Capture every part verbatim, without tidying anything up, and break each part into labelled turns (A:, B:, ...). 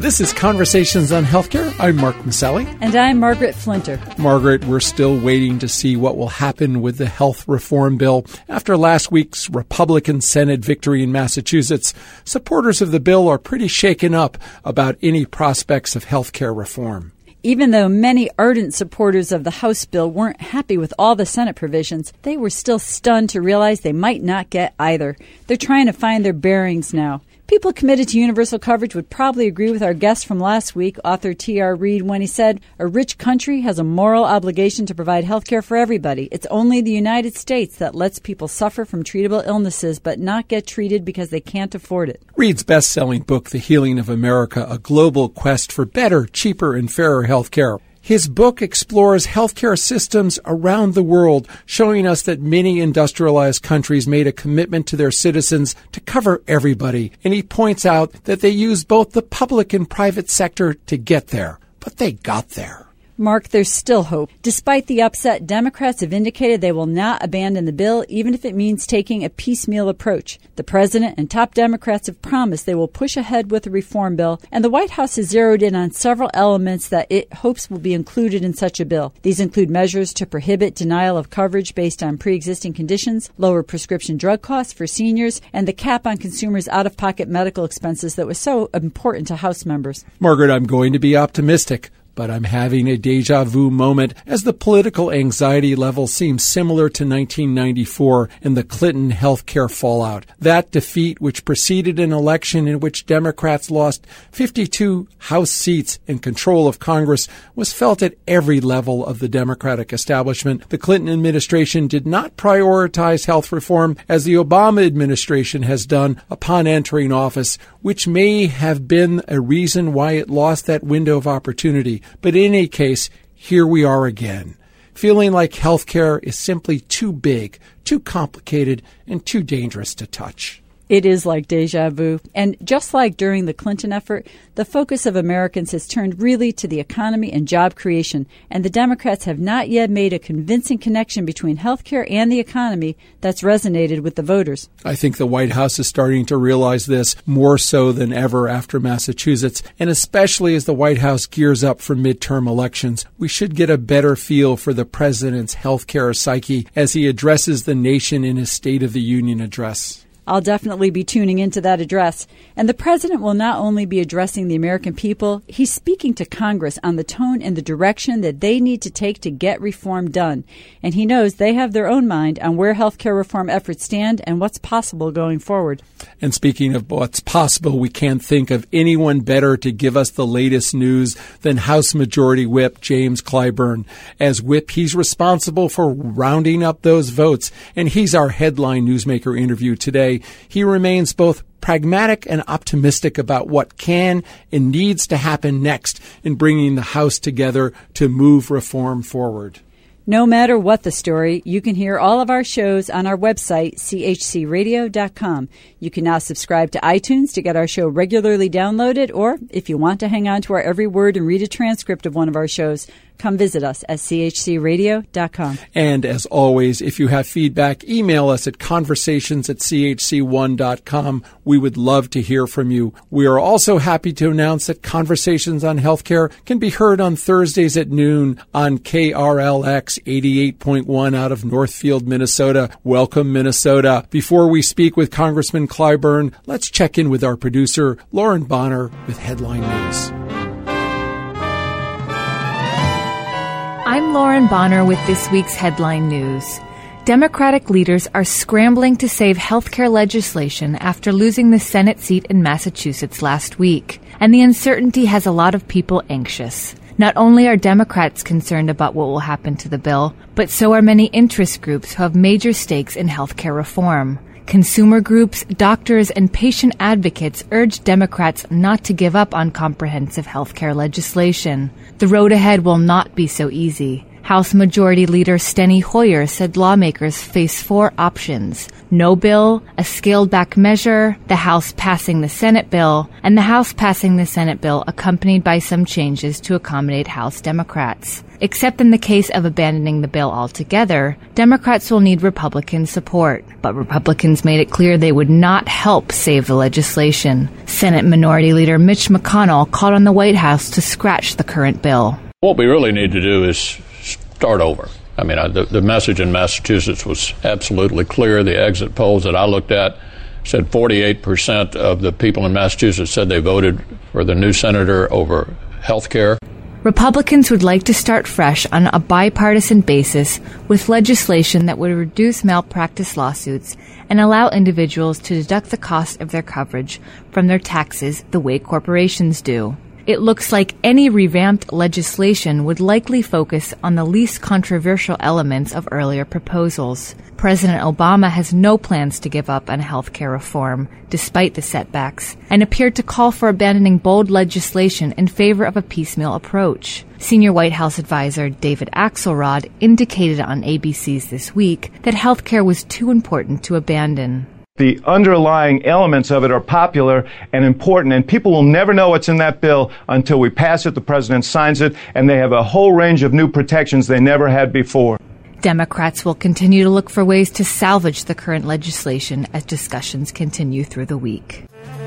A: This is Conversations on Healthcare. I'm Mark Maselli.
B: And I'm Margaret Flinter.
A: Margaret, we're still waiting to see what will happen with the health reform bill. After last week's Republican Senate victory in Massachusetts, supporters of the bill are pretty shaken up about any prospects of healthcare reform.
B: Even though many ardent supporters of the House bill weren't happy with all the Senate provisions, they were still stunned to realize they might not get either. They're trying to find their bearings now. People committed to universal coverage would probably agree with our guest from last week, author T R. Reid, when he said, "A rich country has a moral obligation to provide health care for everybody. It's only the United States that lets people suffer from treatable illnesses but not get treated because they can't afford it."
A: Reid's best-selling book, The Healing of America, A Global Quest for Better, Cheaper, and Fairer Health Care. His book explores healthcare systems around the world, showing us that many industrialized countries made a commitment to their citizens to cover everybody. And he points out that they use both the public and private sector to get there. But they got there.
B: Mark, there's still hope. Despite the upset, Democrats have indicated they will not abandon the bill, even if it means taking a piecemeal approach. The president and top Democrats have promised they will push ahead with the reform bill, and the White House has zeroed in on several elements that it hopes will be included in such a bill. These include measures to prohibit denial of coverage based on pre-existing conditions, lower prescription drug costs for seniors, and the cap on consumers' out-of-pocket medical expenses that was so important to House members.
A: Margaret, I'm going to be optimistic, but I'm having a deja vu moment as the political anxiety level seems similar to nineteen ninety-four and the Clinton health care fallout. That defeat, which preceded an election in which Democrats lost fifty-two House seats and control of Congress, was felt at every level of the Democratic establishment. The Clinton administration did not prioritize health reform as the Obama administration has done upon entering office, which may have been a reason why it lost that window of opportunity. But in any case, here we are again, feeling like healthcare is simply too big, too complicated, and too dangerous to touch.
B: It is like deja vu. And just like during the Clinton effort, the focus of Americans has turned really to the economy and job creation. And the Democrats have not yet made a convincing connection between healthcare and the economy that's resonated with the voters.
A: I think the White House is starting to realize this more so than ever after Massachusetts, and especially as the White House gears up for midterm elections. We should get a better feel for the president's healthcare psyche as he addresses the nation in his State of the Union address.
B: I'll definitely be tuning into that address. And the president will not only be addressing the American people, he's speaking to Congress on the tone and the direction that they need to take to get reform done. And he knows they have their own mind on where healthcare reform efforts stand and what's possible going forward.
A: And speaking of what's possible, we can't think of anyone better to give us the latest news than House Majority Whip James Clyburn. As Whip, he's responsible for rounding up those votes, and he's our headline newsmaker interview today. He remains both pragmatic and optimistic about what can and needs to happen next in bringing the House together to move reform forward.
B: No matter what the story, you can hear all of our shows on our website, c h c radio dot com. You can now subscribe to iTunes to get our show regularly downloaded, or if you want to hang on to our every word and read a transcript of one of our shows, come visit us at c h c radio dot com.
A: And as always, if you have feedback, email us at conversations at c h c one dot com. We would love to hear from you. We are also happy to announce that Conversations on Healthcare can be heard on Thursdays at noon on K R L X eighty-eight point one out of Northfield, Minnesota. Welcome, Minnesota. Before we speak with Congressman Clyburn, let's check in with our producer, Lauren Bonner, with Headline News.
C: I'm Lauren Bonner with this week's Headline News. Democratic leaders are scrambling to save healthcare legislation after losing the Senate seat in Massachusetts last week, and the uncertainty has a lot of people anxious. Not only are Democrats concerned about what will happen to the bill, but so are many interest groups who have major stakes in healthcare reform. Consumer groups, doctors, and patient advocates urge Democrats not to give up on comprehensive healthcare legislation. The road ahead will not be so easy. House Majority Leader Steny Hoyer said lawmakers face four options: no bill, a scaled-back measure, the House passing the Senate bill, and the House passing the Senate bill accompanied by some changes to accommodate House Democrats. Except in the case of abandoning the bill altogether, Democrats will need Republican support. But Republicans made it clear they would not help save the legislation. Senate Minority Leader Mitch McConnell called on the White House to scratch the current bill.
D: What we really need to do is start over. I mean, the, the message in Massachusetts was absolutely clear. The exit polls that I looked at said forty-eight percent of the people in Massachusetts said they voted for the new senator over health care.
C: Republicans would like to start fresh on a bipartisan basis with legislation that would reduce malpractice lawsuits and allow individuals to deduct the cost of their coverage from their taxes the way corporations do. It looks like any revamped legislation would likely focus on the least controversial elements of earlier proposals. President Obama has no plans to give up on health care reform, despite the setbacks, and appeared to call for abandoning bold legislation in favor of a piecemeal approach. Senior White House advisor David Axelrod indicated on A B C's This Week that health care was too important to abandon.
E: The underlying elements of it are popular and important, and people will never know what's in that bill until we pass it, the president signs it, and they have a whole range of new protections they never had before.
C: Democrats will continue to look for ways to salvage the current legislation as discussions continue through the week.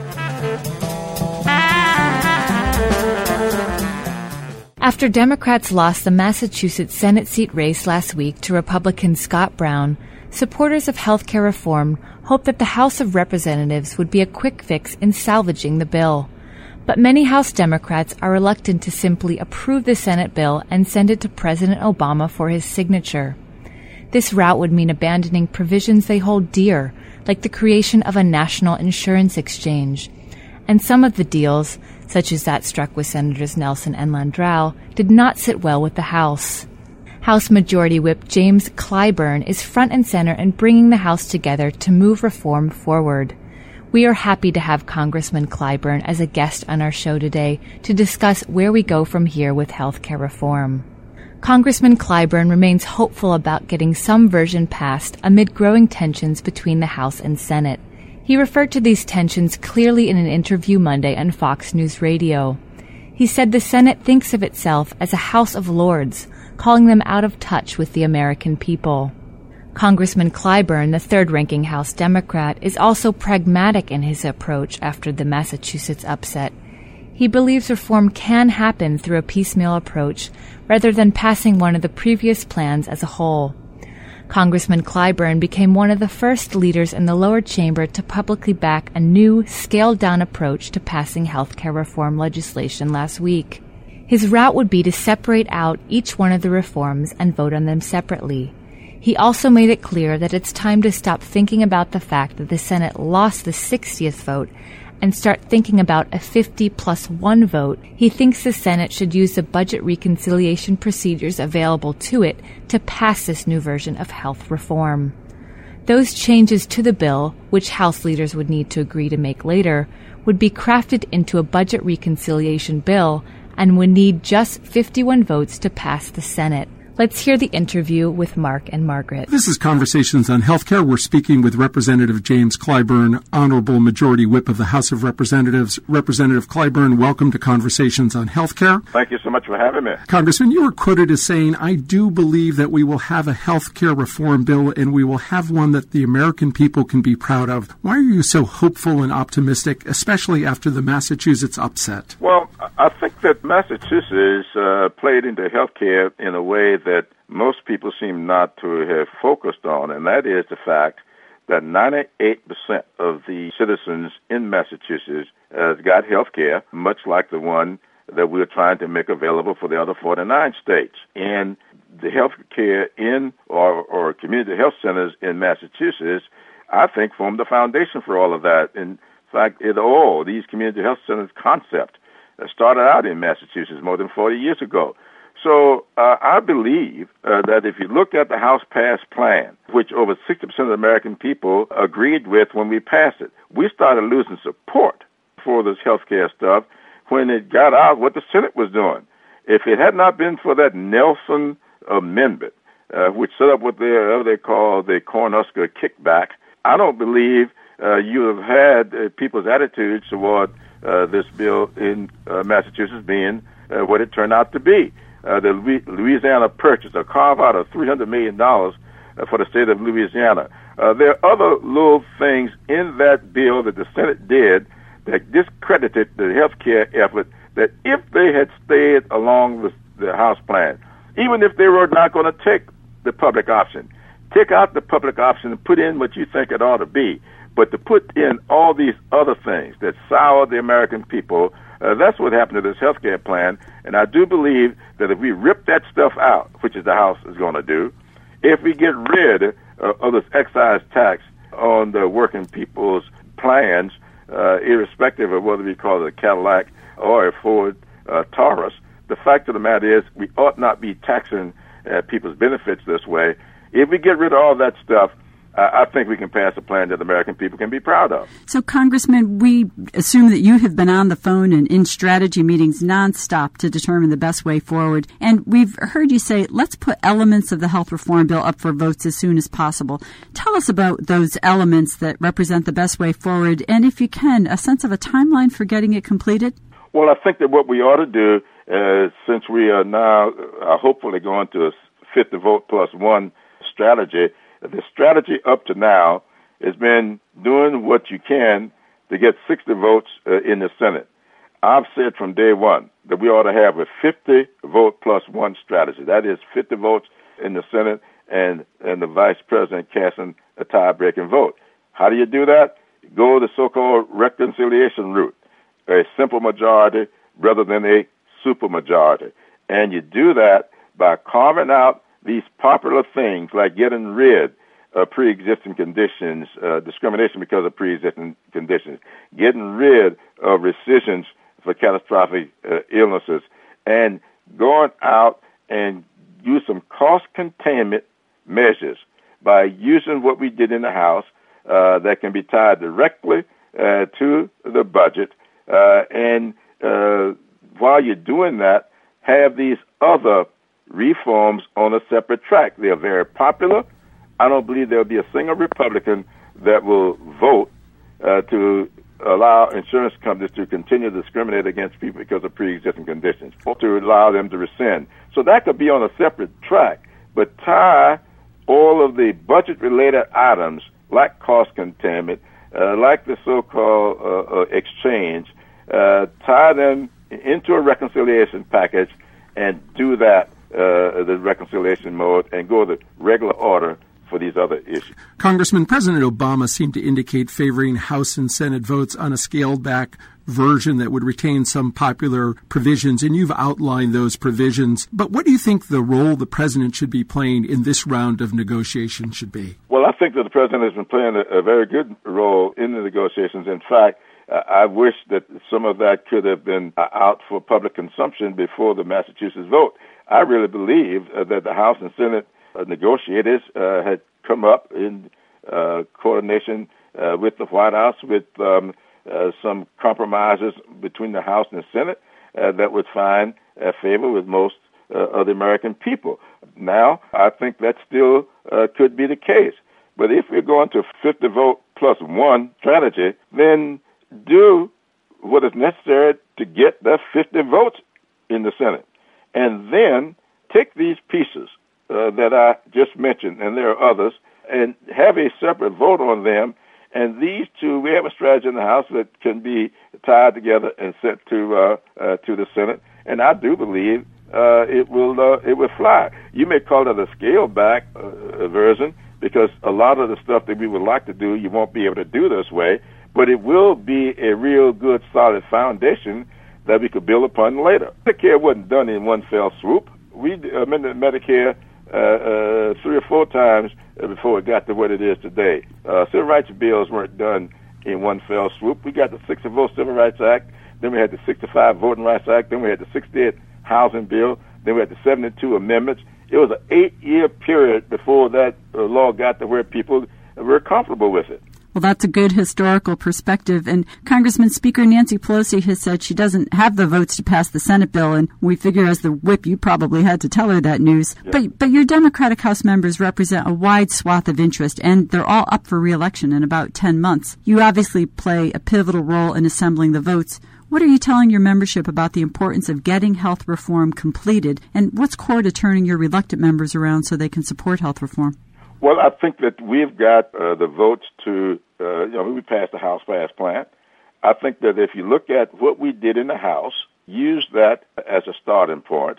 C: After Democrats lost the Massachusetts Senate seat race last week to Republican Scott Brown, supporters of health care reform hope that the House of Representatives would be a quick fix in salvaging the bill. But many House Democrats are reluctant to simply approve the Senate bill and send it to President Obama for his signature. This route would mean abandoning provisions they hold dear, like the creation of a national insurance exchange. And some of the deals, such as that struck with Senators Nelson and Landrieu, did not sit well with the House. House Majority Whip James Clyburn is front and center in bringing the House together to move reform forward. We are happy to have Congressman Clyburn as a guest on our show today to discuss where we go from here with health care reform. Congressman Clyburn remains hopeful about getting some version passed amid growing tensions between the House and Senate. He referred to these tensions clearly in an interview Monday on Fox News Radio. He said the Senate thinks of itself as a House of Lords, calling them out of touch with the American people. Congressman Clyburn, the third-ranking House Democrat, is also pragmatic in his approach after the Massachusetts upset. He believes reform can happen through a piecemeal approach rather than passing one of the previous plans as a whole. Congressman Clyburn became one of the first leaders in the lower chamber to publicly back a new, scaled-down approach to passing health care reform legislation last week. His route would be to separate out each one of the reforms and vote on them separately. He also made it clear that it's time to stop thinking about the fact that the Senate lost the sixtieth vote and start thinking about a fifty plus one vote. He thinks the Senate should use the budget reconciliation procedures available to it to pass this new version of health reform. Those changes to the bill, which House leaders would need to agree to make later, would be crafted into a budget reconciliation bill and would need just fifty-one votes to pass the Senate. Let's hear the interview with Mark and Margaret.
A: This is Conversations on Healthcare. We're speaking with Representative James Clyburn, Honorable Majority Whip of the House of Representatives. Representative Clyburn, welcome to Conversations on Healthcare.
F: Thank you so much for having me.
A: Congressman, you were quoted as saying, I do believe that we will have a health care reform bill and we will have one that the American people can be proud of. Why are you so hopeful and optimistic, especially after the Massachusetts upset?
F: Well, I think that Massachusetts uh, played into health care in a way that most people seem not to have focused on, and that is the fact that ninety-eight percent of the citizens in Massachusetts uh, got health care, much like the one that we're trying to make available for the other forty-nine states. And the health care in or, or community health centers in Massachusetts, I think, formed the foundation for all of that. In fact, it all, these community health centers concept started out in Massachusetts more than forty years ago. So uh, I believe uh, that if you look at the House-passed plan, which over sixty percent of the American people agreed with when we passed it, we started losing support for this health care stuff when it got out what the Senate was doing. If it had not been for that Nelson amendment, uh, which set up what they, uh, they call the Cornhusker kickback, I don't believe uh, you have had uh, people's attitudes toward uh, this bill in uh, Massachusetts being uh, what it turned out to be. Uh, the Louisiana Purchase, a carve-out of three hundred million dollars uh, for the state of Louisiana. Uh, there are other little things in that bill that the Senate did that discredited the health care effort that if they had stayed along with the House plan, even if they were not going to take the public option, take out the public option and put in what you think it ought to be, but to put in all these other things that sour the American people, uh, that's what happened to this health care plan. And I do believe that if we rip that stuff out, which is the House is going to do, if we get rid uh, of this excise tax on the working people's plans, uh, irrespective of whether we call it a Cadillac or a Ford uh, Taurus, the fact of the matter is we ought not be taxing uh, people's benefits this way. If we get rid of all that stuff, uh, I think we can pass a plan that the American people can be proud of.
B: So, Congressman, we assume that you have been on the phone and in strategy meetings nonstop to determine the best way forward. And we've heard you say, let's put elements of the health reform bill up for votes as soon as possible. Tell us about those elements that represent the best way forward, and if you can, a sense of a timeline for getting it completed?
F: Well, I think that what we ought to do, uh, since we are now uh, hopefully going to a fifty vote plus one strategy, the strategy up to now has been doing what you can to get sixty votes uh, in the Senate. I've said from day one that we ought to have a fifty vote plus one strategy. That is fifty votes in the Senate and, and the vice president casting a tie-breaking vote. How do you do that? Go the so-called reconciliation route, a simple majority rather than a supermajority. And you do that by carving out these popular things like getting rid of pre-existing conditions, uh, discrimination because of pre-existing conditions, getting rid of rescissions for catastrophic uh, illnesses, and going out and use some cost containment measures by using what we did in the House uh, that can be tied directly uh, to the budget. Uh, and uh, while you're doing that, have these other reforms on a separate track. They are very popular. I don't believe there will be a single Republican that will vote uh, to allow insurance companies to continue to discriminate against people because of pre-existing conditions, or to allow them to rescind. So that could be on a separate track, but tie all of the budget-related items like cost containment, uh, like the so-called uh, uh, exchange, uh, tie them into a reconciliation package and do that, uh, the reconciliation mode, and go the regular order for these other issues.
A: Congressman, President Obama seemed to indicate favoring House and Senate votes on a scaled-back version that would retain some popular provisions, and you've outlined those provisions. But what do you think the role the president should be playing in this round of negotiations should be?
F: Well, I think that the president has been playing a, a very good role in the negotiations. In fact, uh, I wish that some of that could have been uh, out for public consumption before the Massachusetts vote. I really believe uh, that the House and Senate uh, negotiators uh, had come up in uh, coordination uh, with the White House with um, uh, some compromises between the House and the Senate uh, that would find uh, favor with most uh, of the American people. Now, I think that still uh, could be the case. But if we're going to a fifty vote plus one strategy, then do what is necessary to get the fifty votes in the Senate. And then take these pieces uh, that I just mentioned, and there are others, and have a separate vote on them. And these two, we have a strategy in the House that can be tied together and sent to uh, uh, to the Senate. And I do believe uh, it will uh, it will fly. You may call it a scaled back uh, version, because a lot of the stuff that we would like to do, you won't be able to do this way. But it will be a real good, solid foundation that we could build upon later. Medicare wasn't done in one fell swoop. We amended Medicare uh, uh, three or four times before it got to what it is today. Uh, civil rights bills weren't done in one fell swoop. We got the sixty vote Civil Rights Act, then we had the sixty-five Voting Rights Act, then we had the sixty-eight Housing Bill, then we had the seventy-two amendments. It was an eight-year period before that uh, law got to where people were comfortable with it.
B: Well, that's a good historical perspective. And Congressman Speaker Nancy Pelosi has said she doesn't have the votes to pass the Senate bill. And we figure as the whip, you probably had to tell her that news. Yeah. But but your Democratic House members represent a wide swath of interest, and they're all up for re-election in about ten months. You obviously play a pivotal role in assembling the votes. What are you telling your membership about the importance of getting health reform completed, and what's core to turning your reluctant members around so they can support health reform?
F: Well, I think that we've got uh, the votes to, uh, you know, we passed the House Pass Plan. I think that if you look at what we did in the House, use that as a starting point,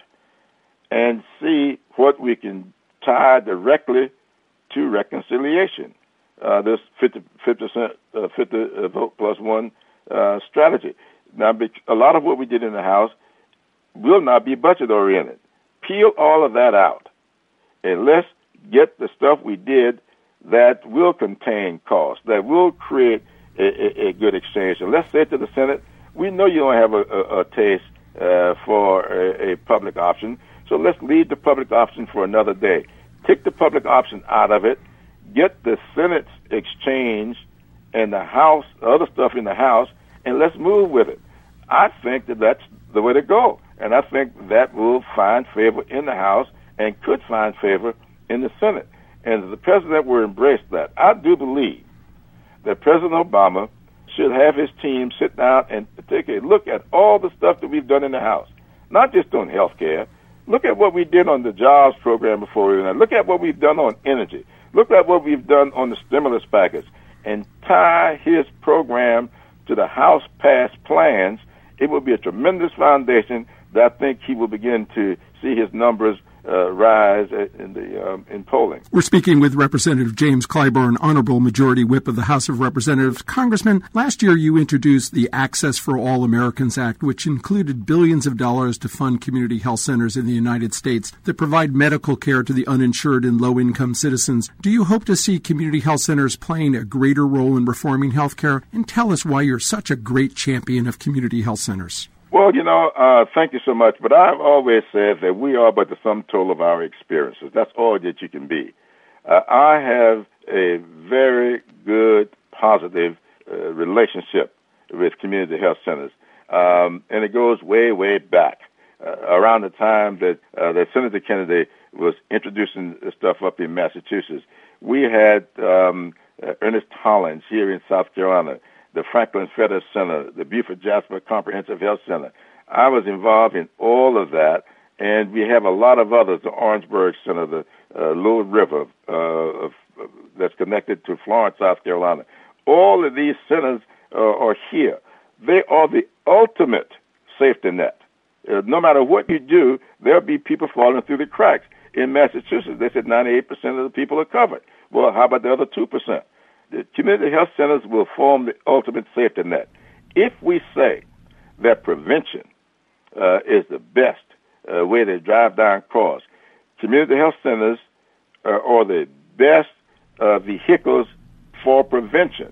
F: and see what we can tie directly to reconciliation. Uh, this fifty, fifty, uh, fifty uh, vote plus one uh, strategy. Now, a lot of what we did in the House will not be budget-oriented. Peel all of that out, and let's get the stuff we did that will contain costs, that will create a, a, a good exchange. And let's say to the Senate, we know you don't have a, a, a taste uh, for a, a public option, so let's leave the public option for another day. Take the public option out of it, get the Senate's exchange and the House, other stuff in the House, and let's move with it. I think that that's the way to go, and I think that will find favor in the House and could find favor in the Senate. And the president will embrace that. I do believe that President Obama should have his team sit down and take a look at all the stuff that we've done in the House, not just on health care. Look at what we did on the jobs program before we went. Look at what we've done on energy. Look at what we've done on the stimulus package, and tie his program to the House passed plans. It will be a tremendous foundation that I think he will begin to see his numbers uh, rise in the um, in polling.
A: We're speaking with Representative James Clyburn, Honorable Majority Whip of the House of Representatives. Congressman, last year you introduced the Access for All Americans Act, which included billions of dollars to fund community health centers in the United States that provide medical care to the uninsured and low-income citizens. Do you hope to see community health centers playing a greater role in reforming health care? And tell us why you're such a great champion of community health centers.
F: Well, you know, uh, thank you so much. But I've always said that we are but the sum total of our experiences. That's all that you can be. Uh, I have a very good, positive uh, relationship with community health centers. Um, and it goes way, way back, uh, around the time that, uh, that Senator Kennedy was introducing stuff up in Massachusetts. We had um, uh, Ernest Hollins here in South Carolina, the Franklin Fetter Center, the Buford Jasper Comprehensive Health Center. I was involved in all of that, and we have a lot of others, the Orangeburg Center, the uh, Little River uh, of, uh, that's connected to Florence, South Carolina. All of these centers uh, are here. They are the ultimate safety net. Uh, no matter what you do, there'll be people falling through the cracks. In Massachusetts, they said ninety-eight percent of the people are covered. Well, how about the other two percent? The community health centers will form the ultimate safety net. If we say that prevention uh, is the best uh, way to drive down costs, community health centers uh, are the best uh, vehicles for prevention.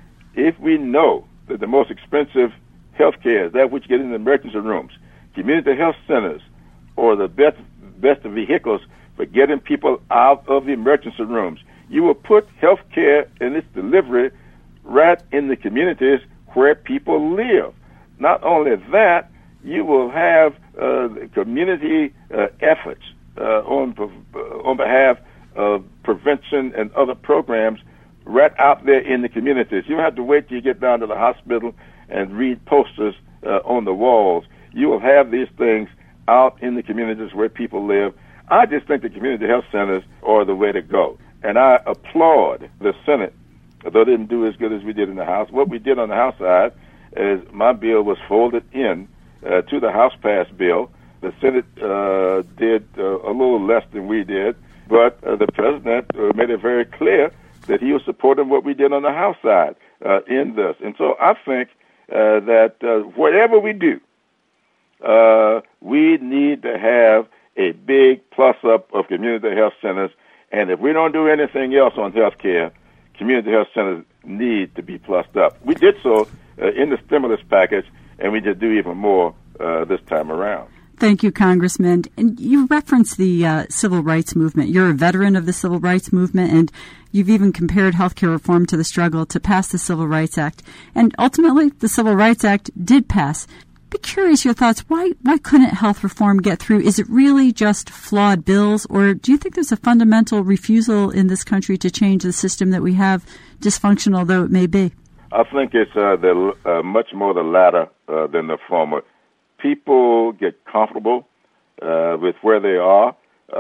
F: If we know that the most expensive health care is that which gets in the emergency rooms, community health centers are the best, best vehicles for getting people out of the emergency rooms. You will put health care and its delivery right in the communities where people live. Not only that, you will have uh, community uh, efforts uh, on, uh, on behalf of prevention and other programs right out there in the communities. You don't have to wait till you get down to the hospital and read posters uh, on the walls. You will have these things out in the communities where people live. I just think the community health centers are the way to go. And I applaud the Senate, although they didn't do as good as we did in the House. What we did on the House side is my bill was folded in uh, to the House passed bill. The Senate uh, did uh, a little less than we did, but uh, the president uh, made it very clear that he was supporting what we did on the House side uh, in this. And so I think uh, that uh, whatever we do, uh, we need to have a big plus-up of community health centers. And if we don't do anything else on health care, community health centers need to be plussed up. We did so uh, in the stimulus package, and we just do even more uh, this time around.
B: Thank you, Congressman. And you referenced the uh, civil rights movement. You're a veteran of the civil rights movement, and you've even compared healthcare reform to the struggle to pass the Civil Rights Act. And ultimately, the Civil Rights Act did pass. Be curious your thoughts. Why why couldn't health reform get through? Is it really just flawed bills, or do you think there's a fundamental refusal in this country to change the system that we have, dysfunctional though it may be?
F: I think it's uh, the uh, much more the latter uh, than the former. People get comfortable uh, with where they are,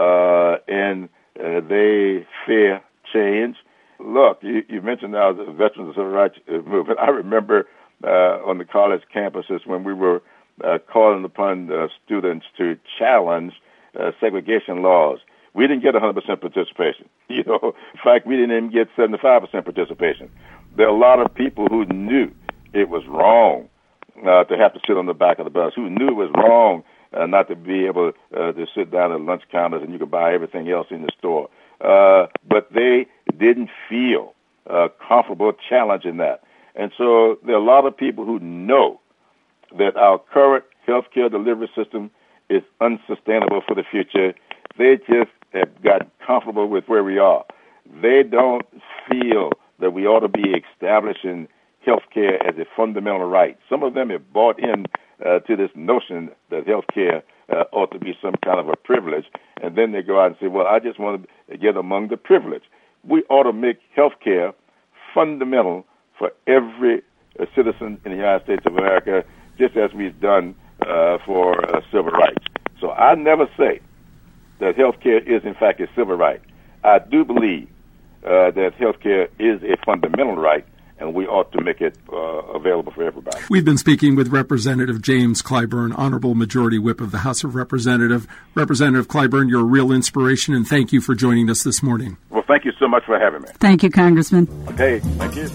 F: uh, and uh, they fear change. Look, you, you mentioned now the veterans of the civil rights movement. I remember uh, on the college campuses when we were uh, calling upon uh, students to challenge uh, segregation laws. We didn't get one hundred percent participation. You know, in fact, we didn't even get seventy-five percent participation. There are a lot of people who knew it was wrong uh, to have to sit on the back of the bus, who knew it was wrong uh, not to be able uh, to sit down at lunch counters and you could buy everything else in the store. Uh, but they didn't feel uh, comfortable challenging that. And so there are a lot of people who know that our current healthcare delivery system is unsustainable for the future. They just have gotten comfortable with where we are. They don't feel that we ought to be establishing healthcare as a fundamental right. Some of them have bought in uh, to this notion that healthcare uh, ought to be some kind of a privilege, and then they go out and say, well, I just want to get among the privileged. We ought to make healthcare fundamental for every uh, citizen in the United States of America, just as we've done uh, for uh, civil rights. So I never say that healthcare is, in fact, a civil right. I do believe uh, that healthcare is a fundamental right, and we ought to make it uh, available for everybody.
A: We've been speaking with Representative James Clyburn, Honorable Majority Whip of the House of Representatives. Representative Clyburn, you're a real inspiration, and thank you for joining us this morning.
F: Well, thank you so much for having me.
B: Thank you, Congressman.
F: Okay, thank you.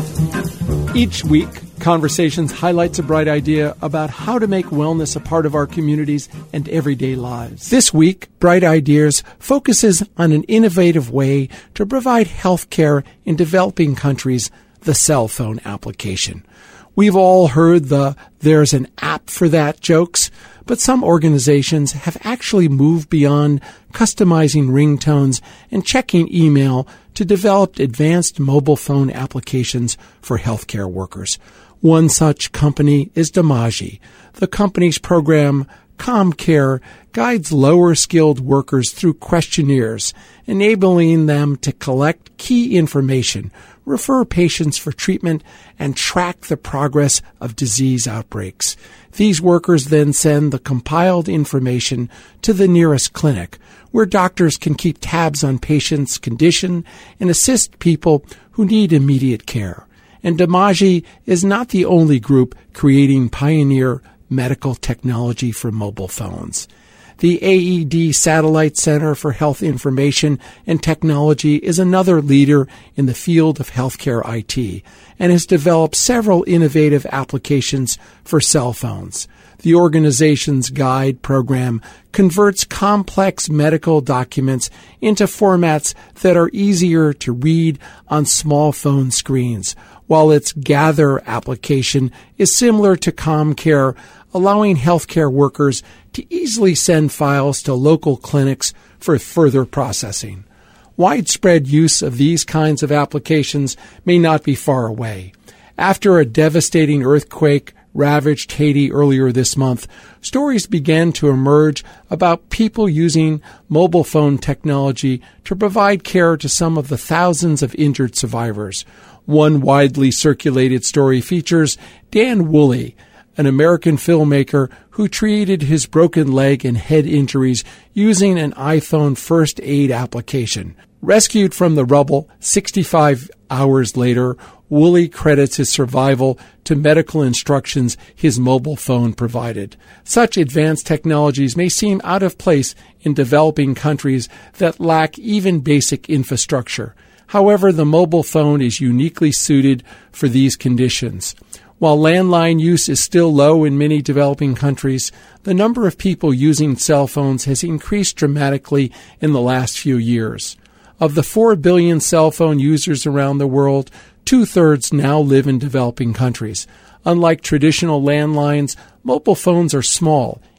A: Each week, Conversations highlights a bright idea about how to make wellness a part of our communities and everyday lives. This week, Bright Ideas focuses on an innovative way to provide health care in developing countries, the cell phone application. We've all heard the "there's an app for that" jokes, but some organizations have actually moved beyond customizing ringtones and checking email to develop advanced mobile phone applications for healthcare workers. One such company is Damaji. The company's program, ComCare, guides lower-skilled workers through questionnaires, enabling them to collect key information, refer patients for treatment, and track the progress of disease outbreaks. These workers then send the compiled information to the nearest clinic, where doctors can keep tabs on patients' condition and assist people who need immediate care. And Damaji is not the only group creating pioneer medical technology for mobile phones. The A E D Satellite Center for Health Information and Technology is another leader in the field of healthcare I T and has developed several innovative applications for cell phones. The organization's guide program converts complex medical documents into formats that are easier to read on small phone screens, while its Gather application is similar to ComCare, allowing healthcare workers to easily send files to local clinics for further processing. Widespread use of these kinds of applications may not be far away. After a devastating earthquake ravaged Haiti earlier this month, stories began to emerge about people using mobile phone technology to provide care to some of the thousands of injured survivors. One widely circulated story features Dan Woolley, an American filmmaker who treated his broken leg and head injuries using an iPhone first aid application. Rescued from the rubble sixty-five hours later, Woolley credits his survival to medical instructions his mobile phone provided. Such advanced technologies may seem out of place in developing countries that lack even basic infrastructure. However, the mobile phone is uniquely suited for these conditions. While landline use is still low in many developing countries, the number of people using cell phones has increased dramatically in the last few years. Of the four billion cell phone users around the world, two-thirds now live in developing countries. Unlike traditional landlines, mobile phones are small,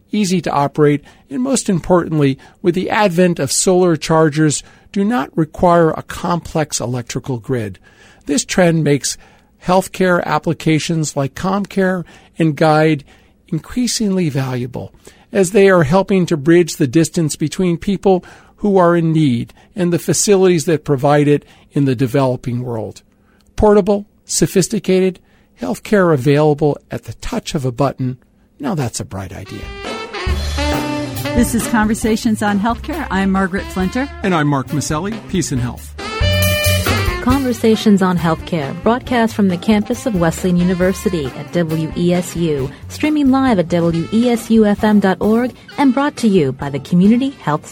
A: easy to operate, and most importantly, with the advent of solar chargers, do not require a complex electrical grid. This trend makes healthcare applications like CommCare and Guide increasingly valuable, as they are helping to bridge the distance between people who are in need and the facilities that provide it in the developing world. Portable, sophisticated, healthcare available at the touch of a button. Now that's a bright idea.
B: This is Conversations on Healthcare. I'm Margaret Flinter.
A: And I'm Mark Maselli. Peace and health.
G: Conversations on Healthcare, broadcast from the campus of Wesleyan University at W E S U, streaming live at W E S U F M dot org and brought to you by the Community Health